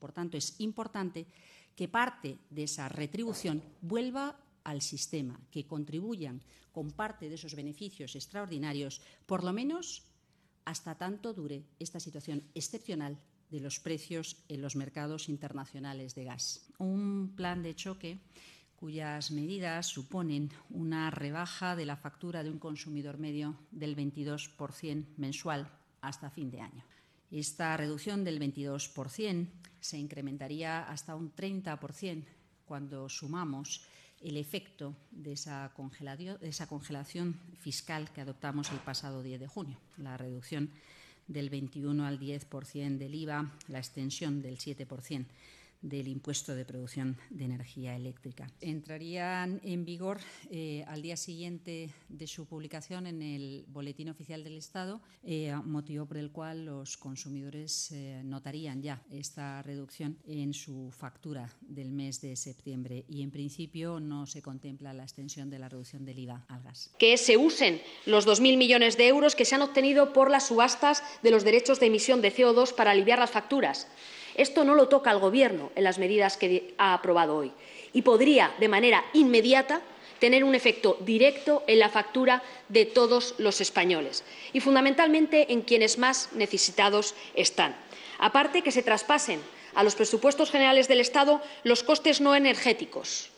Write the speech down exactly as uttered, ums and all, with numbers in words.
Por tanto, es importante que parte de esa retribución vuelva al sistema, que contribuyan con parte de esos beneficios extraordinarios, por lo menos hasta tanto dure esta situación excepcional de los precios en los mercados internacionales de gas. Un plan de choque cuyas medidas suponen una rebaja de la factura de un consumidor medio del veintidós por ciento mensual hasta fin de año. Esta reducción del veintidós por ciento se incrementaría hasta un treinta por ciento cuando sumamos el efecto de esa congelación, de esa congelación fiscal que adoptamos el pasado diez de junio, la reducción del veintiuno al diez por ciento del I V A, la extensión del siete por ciento del impuesto de producción de energía eléctrica. Entrarían en vigor eh, al día siguiente de su publicación en el Boletín Oficial del Estado, eh, motivo por el cual los consumidores eh, notarían ya esta reducción en su factura del mes de septiembre y, en principio, no se contempla la extensión de la reducción del I V A al gas. Que se usen los dos mil millones de euros que se han obtenido por las subastas de los derechos de emisión de C O dos para aliviar las facturas. Esto no lo toca el Gobierno en las medidas que ha aprobado hoy y podría, de manera inmediata, tener un efecto directo en la factura de todos los españoles y, fundamentalmente, en quienes más necesitados están. Aparte, que se traspasen a los presupuestos generales del Estado los costes no energéticos,